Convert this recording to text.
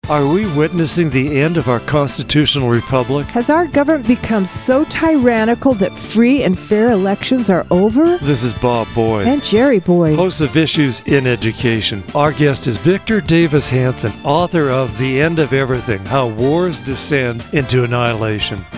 Are we witnessing the end of our constitutional republic? Has our government become so tyrannical that free and fair elections are over? This is Bob Boyd, And Jerry Boyd. host of Issues in Education. Our guest is Victor Davis Hanson, author of The End of Everything: How Wars Descend into Annihilation.